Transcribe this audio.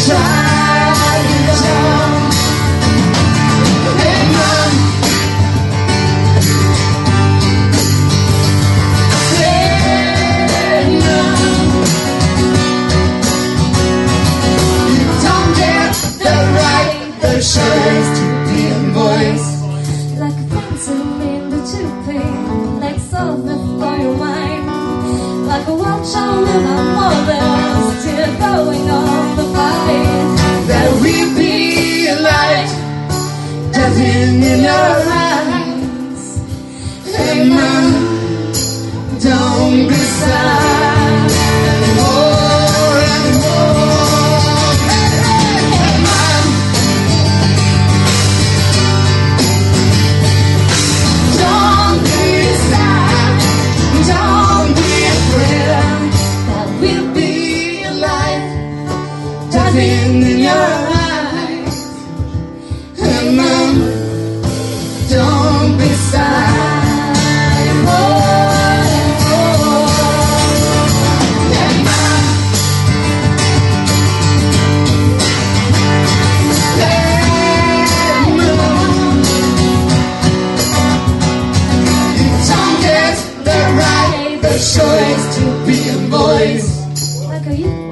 Choice to be a voice, like a pencil in the toothpick, like salt before your wine, like a watch on my mother, still going on the fight. That we be a light, dancing in your eyes. Hey man, don't be sad anymore, anymore. In your eyes, and mom, don't be sad. Oh, and mom, and mom, you don't get the right, the choice to be a voice. Like a